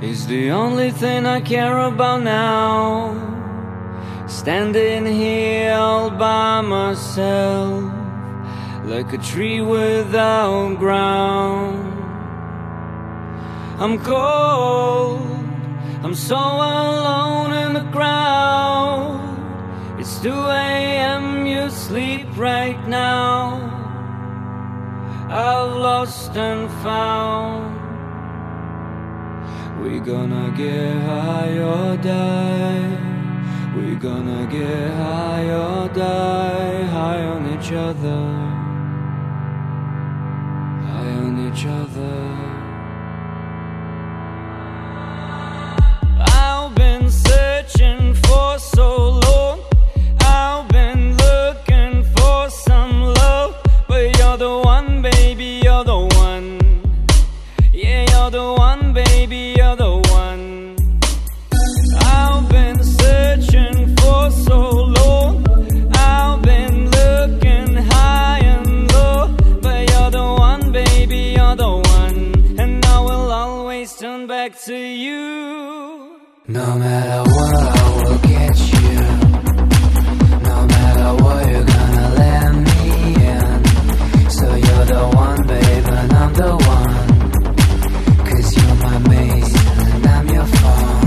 is the only thing I care about now. Standing here all by myself, like a tree without ground. I'm cold, I'm so alone in the crowd. It's 2 a.m., you sleep right now. I've lost and found. We're gonna get high or die. We're gonna get high or die. High on each other, high on each other. I've been searching for so long. I've been looking for some love, but you're the one, baby, you're the one. Yeah, you're the one, baby, you're the one. I've been searching for so long. I've been looking high and low, but you're the one, baby, you're the one. And I will always turn back to you. No matter what, I will get you. No matter what, you're gonna let me in. So you're the one, babe, and I'm the one. 'Cause you're my mate and I'm your phone.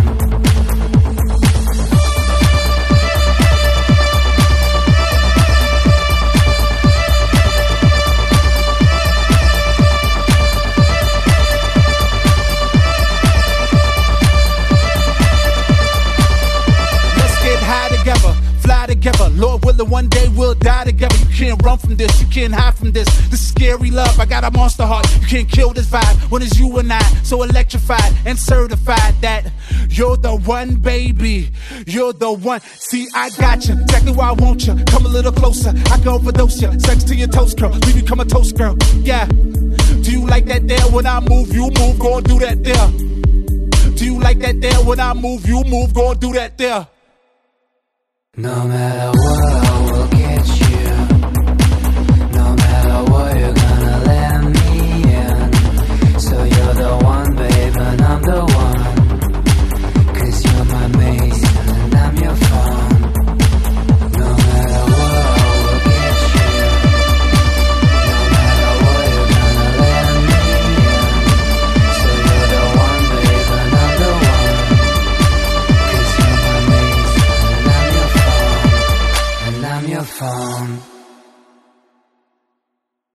Together, Lord willing, one day we'll die together. You can't run from this, you can't hide from this. This is scary love, I got a monster heart. You can't kill this vibe when it's you and I. So electrified and certified that you're the one, baby. You're the one. See, I got you, exactly why I want you. Come a little closer, I can overdose you. Sex to your toast, girl, we become a toast, girl. Yeah. Do you like that there? When I move, you move, go and do that there. Do you like that there? When I move, you move, go and do that there. No matter what,